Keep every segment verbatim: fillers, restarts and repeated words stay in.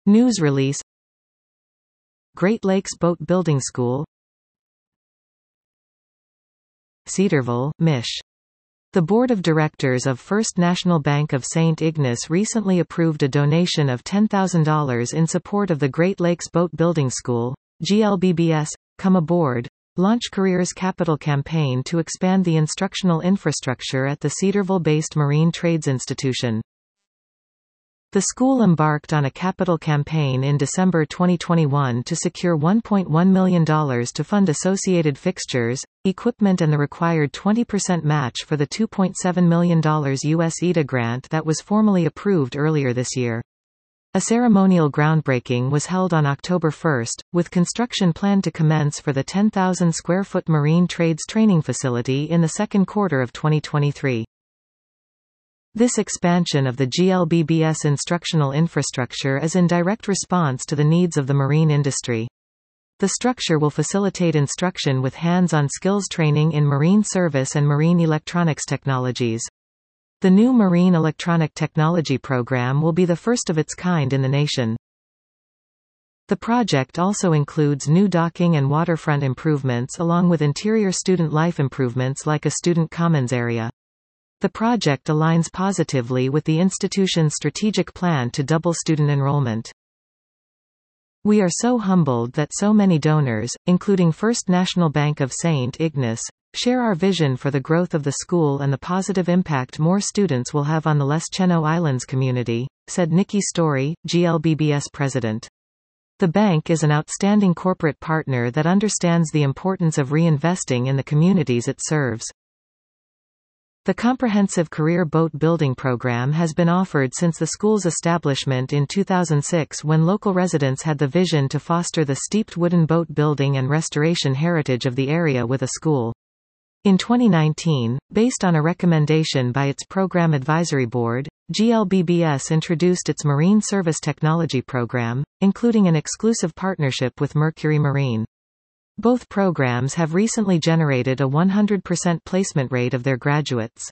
News release. Great Lakes Boat Building School, Cedarville, Mich. The Board of Directors of First National Bank of Saint Ignace recently approved a donation of ten thousand dollars in support of the Great Lakes Boat Building School, G L B B S, Come Aboard, Launch Careers Capital campaign to expand the instructional infrastructure at the Cedarville-based Marine Trades Institution. The school embarked on a capital campaign in December twenty twenty-one to secure one point one million dollars to fund associated fixtures, equipment and the required twenty percent match for the two point seven million dollars U S E D A grant that was formally approved earlier this year. A ceremonial groundbreaking was held on October first, with construction planned to commence for the ten thousand square foot Marine Trades Training Facility in the second quarter of twenty twenty-three. This expansion of the G L B B S instructional infrastructure is in direct response to the needs of the marine industry. The structure will facilitate instruction with hands-on skills training in marine service and marine electronics technologies. The new Marine Electronic Technology program will be the first of its kind in the nation. The project also includes new docking and waterfront improvements along with interior student life improvements like a student commons area. The project aligns positively with the institution's strategic plan to double student enrollment. We are so humbled that so many donors, including First National Bank of Saint Ignace, share our vision for the growth of the school and the positive impact more students will have on the Les Cheno Islands community, said Nikki Story, G L B B S president. The bank is an outstanding corporate partner that understands the importance of reinvesting in the communities it serves. The comprehensive career boat building program has been offered since the school's establishment in two thousand six when local residents had the vision to foster the steeped wooden boat building and restoration heritage of the area with a school. In twenty nineteen, based on a recommendation by its Program Advisory Board, G L B B S introduced its Marine Service Technology Program, including an exclusive partnership with Mercury Marine. Both programs have recently generated a one hundred percent placement rate of their graduates.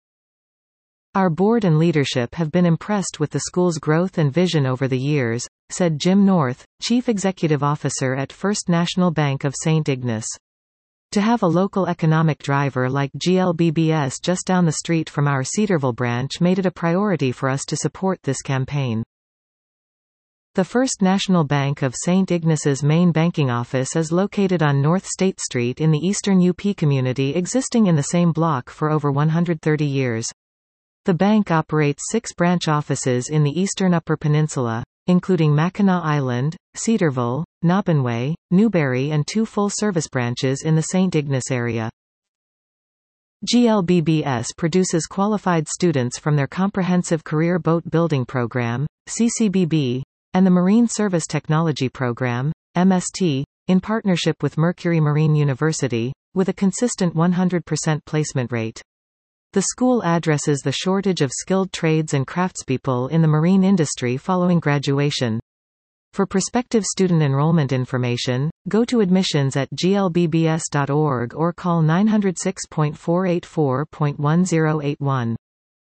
Our board and leadership have been impressed with the school's growth and vision over the years, said Jim North, Chief Executive Officer at First National Bank of Saint Ignace. To have a local economic driver like G L B B S just down the street from our Cedarville branch made it a priority for us to support this campaign. The First National Bank of Saint Ignace's main banking office is located on North State Street in the Eastern U P community, existing in the same block for over one hundred thirty years. The bank operates six branch offices in the Eastern Upper Peninsula, including Mackinac Island, Cedarville, Nobbinway, Newberry and two full-service branches in the Saint Ignace area. G L B B S produces qualified students from their Comprehensive Career Boat Building Program, C C B B, and the Marine Service Technology Program, M S T, in partnership with Mercury Marine University, with a consistent one hundred percent placement rate. The school addresses the shortage of skilled trades and craftspeople in the marine industry following graduation. For prospective student enrollment information, go to admissions at G L B B S dot org or call nine oh six, four eight four, one oh eight one.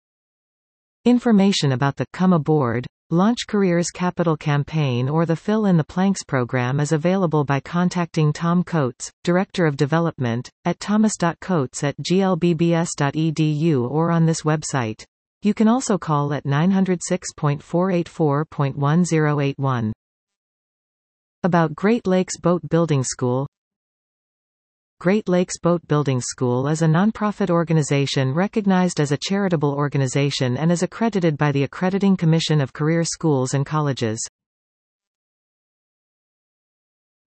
Information about the Come Aboard, Launch Careers Capital campaign or the Fill in the Planks program is available by contacting Tom Coates, Director of Development, at thomas dot coates at G L B B S dot E D U or on this website. You can also call at nine oh six, four eight four, one oh eight one. About Great Lakes Boat Building School. Great Lakes Boat Building School is a nonprofit organization recognized as a charitable organization and is accredited by the Accrediting Commission of Career Schools and Colleges.